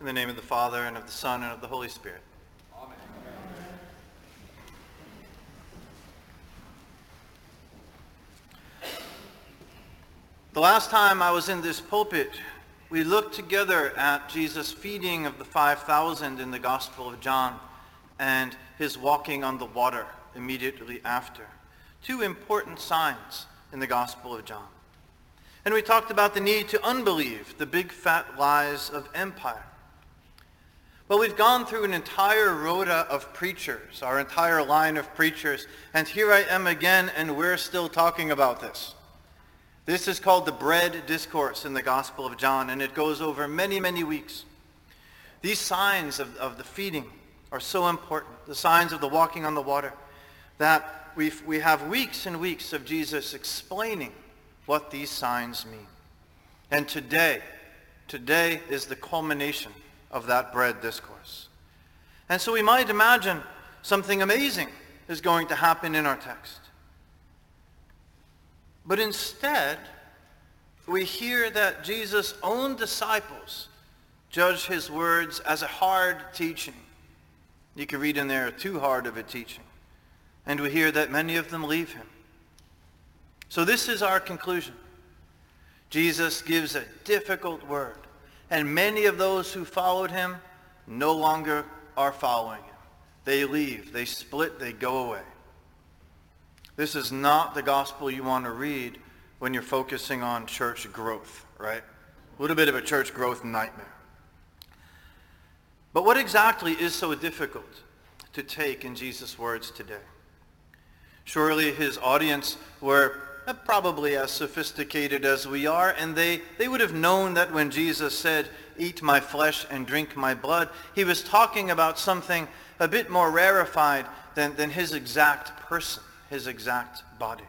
In the name of the Father, and of the Son, and of the Holy Spirit. Amen. The last time I was in this pulpit, we looked together at Jesus' feeding of the 5,000 in the Gospel of John and his walking on the water immediately after. Two important signs in the Gospel of John. And we talked about the need to unbelieve the big fat lies of empire. Well, we've gone through an entire rota of preachers, our entire line of preachers, and here I am again, and we're still talking about this. This is called the bread discourse in the Gospel of John, and it goes over many, many weeks. These signs of the feeding are so important, the signs of the walking on the water, that we have weeks and weeks of Jesus explaining what these signs mean. And today is the culmination of that bread discourse. And so we might imagine something amazing is going to happen in our text. But instead, we hear that Jesus' own disciples judge his words as a hard teaching. You can read in there, too hard of a teaching. And we hear that many of them leave him. So this is our conclusion. Jesus gives a difficult word, and many of those who followed him no longer are following him. They leave, they split, they go away. This is not the gospel you want to read when you're focusing on church growth, right? A little bit of a church growth nightmare. But what exactly is so difficult to take in Jesus' words today? Surely his audience were probably as sophisticated as we are, and they would have known that when Jesus said, "Eat my flesh and drink my blood," he was talking about something a bit more rarefied than his exact person, his exact body.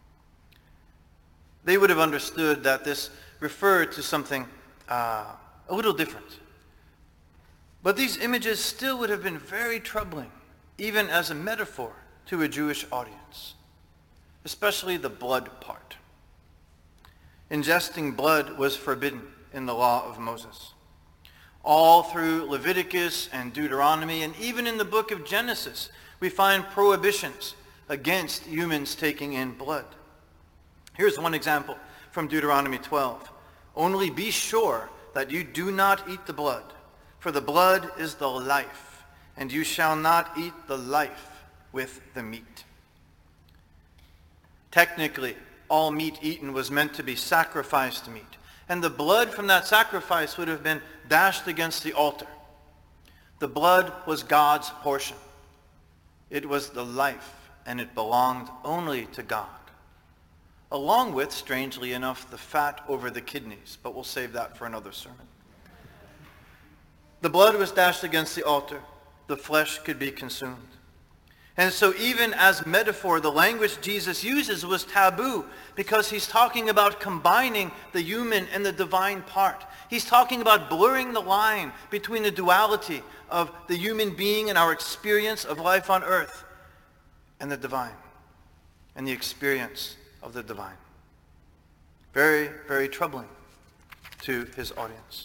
They would have understood that this referred to something a little different. But these images still would have been very troubling, even as a metaphor to a Jewish audience, especially the blood part. Ingesting blood was forbidden in the law of Moses. All through Leviticus and Deuteronomy, and even in the book of Genesis, we find prohibitions against humans taking in blood. Here's one example from Deuteronomy 12. "Only be sure that you do not eat the blood, for the blood is the life, and you shall not eat the life with the meat." Technically, all meat eaten was meant to be sacrificed meat, and the blood from that sacrifice would have been dashed against the altar. The blood was God's portion. It was the life, and it belonged only to God. Along with, strangely enough, the fat over the kidneys, but we'll save that for another sermon. The blood was dashed against the altar. The flesh could be consumed. And so even as metaphor, the language Jesus uses was taboo because he's talking about combining the human and the divine part. He's talking about blurring the line between the duality of the human being and our experience of life on earth and the divine and the experience of the divine. Very, very troubling to his audience.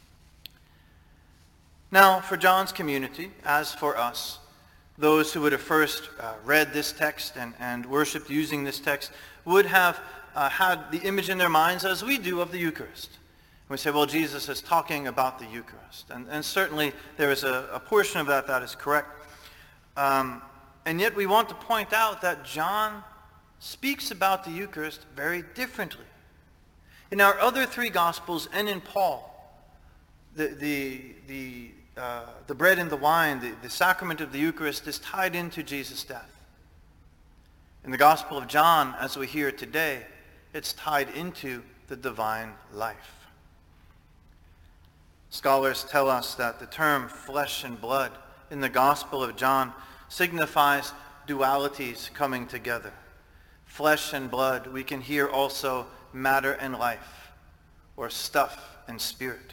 Now, for John's community, as for us, those who would have first read this text and worshipped using this text would have had the image in their minds as we do of the Eucharist. And we say, well, Jesus is talking about the Eucharist. And certainly there is a portion of that is correct. And yet we want to point out that John speaks about the Eucharist very differently. In our other three Gospels and in Paul, the bread and the wine, the sacrament of the Eucharist is tied into Jesus' death. In the Gospel of John, as we hear today, it's tied into the divine life. Scholars tell us that the term flesh and blood in the Gospel of John signifies dualities coming together. Flesh and blood, we can hear also matter and life, or stuff and spirit.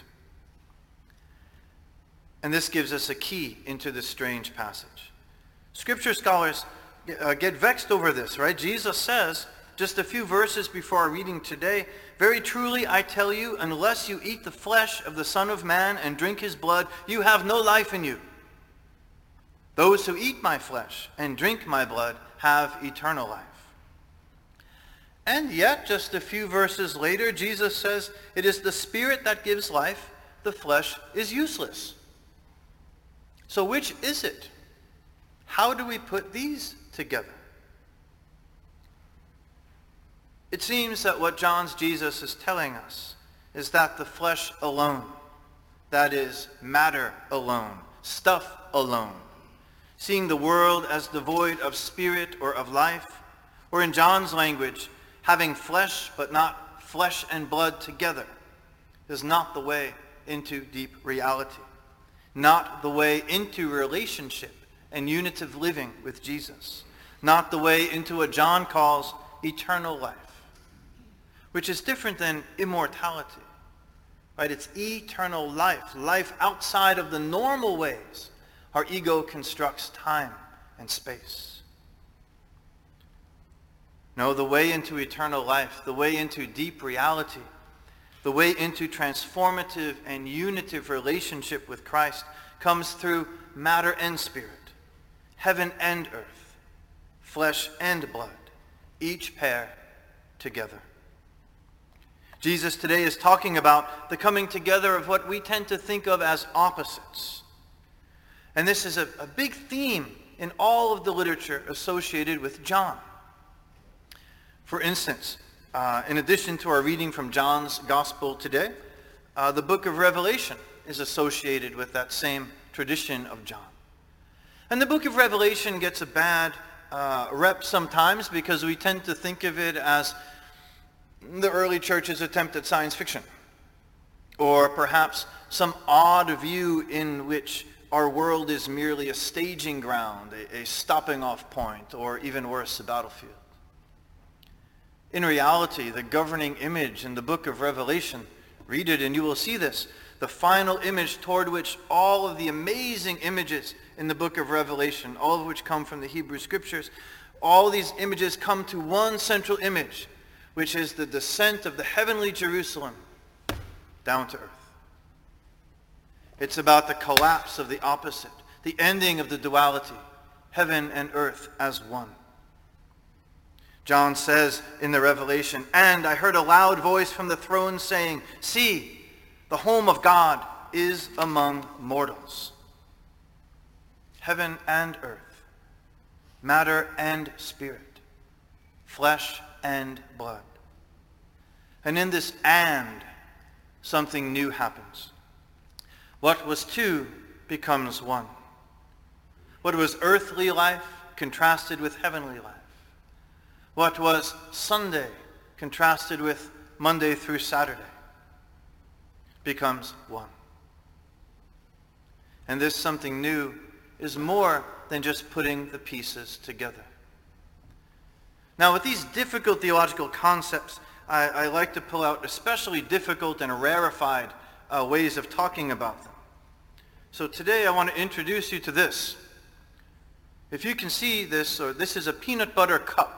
And this gives us a key into this strange passage. Scripture scholars get vexed over this, right? Jesus says just a few verses before our reading today, "Very truly I tell you, unless you eat the flesh of the Son of Man and drink his blood, you have no life in you. Those who eat my flesh and drink my blood have eternal life." And yet, just a few verses later, Jesus says, "It is the Spirit that gives life, the flesh is useless." So which is it? How do we put these together? It seems that what John's Jesus is telling us is that the flesh alone, that is, matter alone, stuff alone, seeing the world as devoid of spirit or of life, or in John's language, having flesh but not flesh and blood together, is not the way into deep reality, not the way into relationship and unitive living with Jesus, not the way into what John calls eternal life, which is different than immortality, right? It's eternal life, life outside of the normal ways our ego constructs time and space. No, the way into eternal life, the way into deep reality, the way into transformative and unitive relationship with Christ comes through matter and spirit, heaven and earth, flesh and blood, each pair together. Jesus today is talking about the coming together of what we tend to think of as opposites. And this is a big theme in all of the literature associated with John. For instance, in addition to our reading from John's Gospel today, the book of Revelation is associated with that same tradition of John. And the book of Revelation gets a bad rep sometimes because we tend to think of it as the early church's attempt at science fiction, or perhaps some odd view in which our world is merely a staging ground, a stopping off point, or even worse, a battlefield. In reality, the governing image in the book of Revelation, read it and you will see this, the final image toward which all of the amazing images in the book of Revelation, all of which come from the Hebrew Scriptures, all these images come to one central image, which is the descent of the heavenly Jerusalem down to earth. It's about the collapse of the opposite, the ending of the duality, heaven and earth as one. John says in the Revelation, "And I heard a loud voice from the throne saying, 'See, the home of God is among mortals.'" Heaven and earth, matter and spirit, flesh and blood. And in this "and," something new happens. What was two becomes one. What was earthly life contrasted with heavenly life. What was Sunday contrasted with Monday through Saturday becomes one. And this something new is more than just putting the pieces together. Now, with these difficult theological concepts, I like to pull out especially difficult and rarefied ways of talking about them. So today I want to introduce you to this. If you can see this, or this is a peanut butter cup.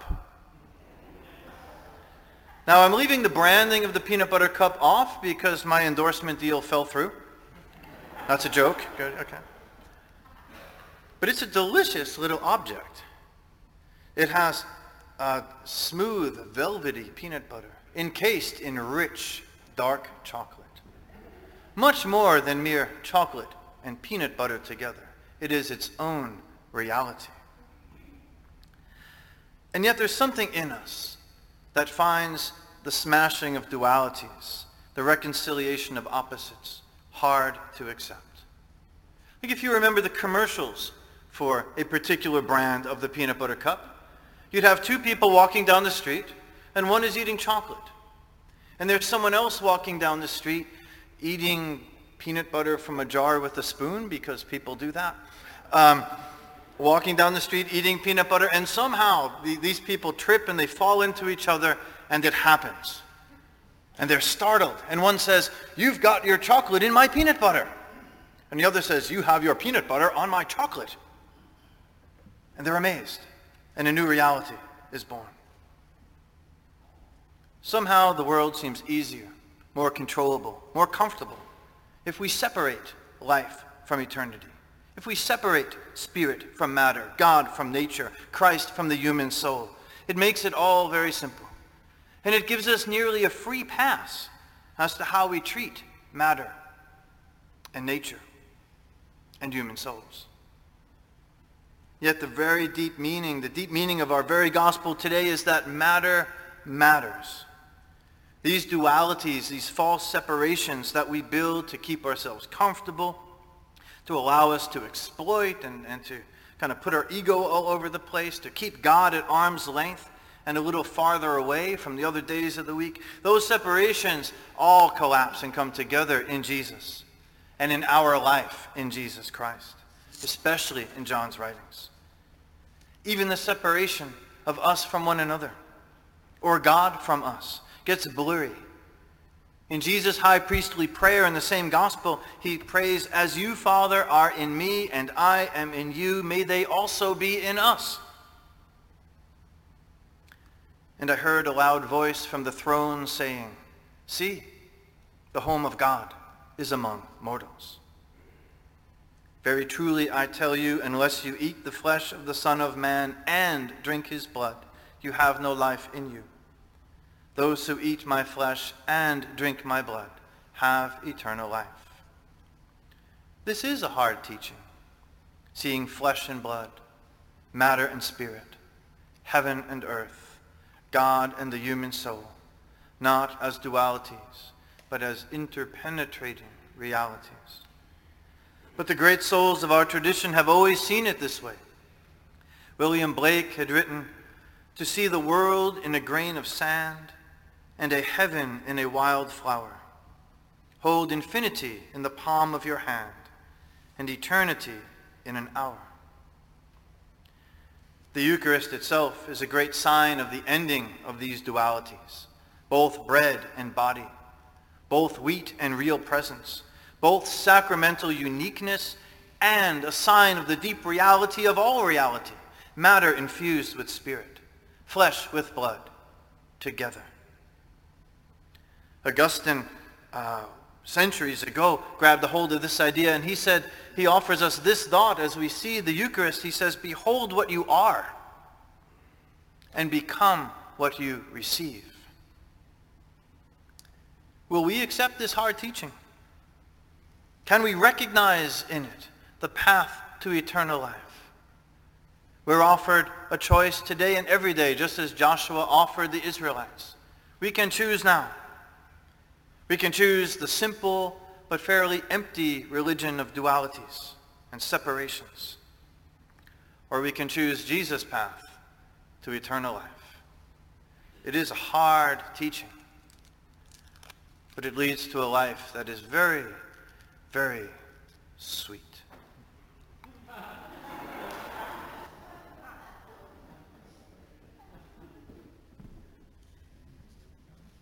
Now, I'm leaving the branding of the peanut butter cup off because my endorsement deal fell through. That's a joke. Good, okay. But it's a delicious little object. It has smooth, velvety peanut butter encased in rich, dark chocolate. Much more than mere chocolate and peanut butter together. It is its own reality. And yet there's something in us that finds the smashing of dualities, the reconciliation of opposites, hard to accept. Like if you remember the commercials for a particular brand of the peanut butter cup, you'd have two people walking down the street, and one is eating chocolate. And there's someone else walking down the street eating peanut butter from a jar with a spoon, because people do that. Walking down the street eating peanut butter, and somehow these people trip and they fall into each other, and it happens. And they're startled. And one says, "You've got your chocolate in my peanut butter." And the other says, "You have your peanut butter on my chocolate." And they're amazed. And a new reality is born. Somehow the world seems easier, more controllable, more comfortable if we separate life from eternity. If we separate spirit from matter, God from nature, Christ from the human soul. It makes it all very simple. And it gives us nearly a free pass as to how we treat matter and nature and human souls. Yet the very deep meaning of our very gospel today is that matter matters. These dualities, these false separations that we build to keep ourselves comfortable, to allow us to exploit and to kind of put our ego all over the place, to keep God at arm's length and a little farther away from the other days of the week, those separations all collapse and come together in Jesus and in our life in Jesus Christ, especially in John's writings. Even the separation of us from one another, or God from us, gets blurry. In Jesus' high priestly prayer in the same gospel, he prays, "As you, Father, are in me and I am in you, may they also be in us." And I heard a loud voice from the throne saying, "See, the home of God is among mortals. Very truly I tell you, unless you eat the flesh of the Son of Man and drink his blood, you have no life in you. Those who eat my flesh and drink my blood have eternal life." This is a hard teaching, seeing flesh and blood, matter and spirit, heaven and earth, God and the human soul, not as dualities, but as interpenetrating realities. But the great souls of our tradition have always seen it this way. William Blake had written, "To see the world in a grain of sand, and a heaven in a wild flower. Hold infinity in the palm of your hand, and eternity in an hour." The Eucharist itself is a great sign of the ending of these dualities, both bread and body, both wheat and real presence, both sacramental uniqueness and a sign of the deep reality of all reality, matter infused with spirit, flesh with blood, together. Augustine, centuries ago, grabbed a hold of this idea, and he offers us this thought as we see the Eucharist. He says, "Behold what you are, and become what you receive." Will we accept this hard teaching? Can we recognize in it the path to eternal life? We're offered a choice today and every day, just as Joshua offered the Israelites. We can choose now. We can choose the simple but fairly empty religion of dualities and separations. Or we can choose Jesus' path to eternal life. It is a hard teaching, but it leads to a life that is very, very sweet.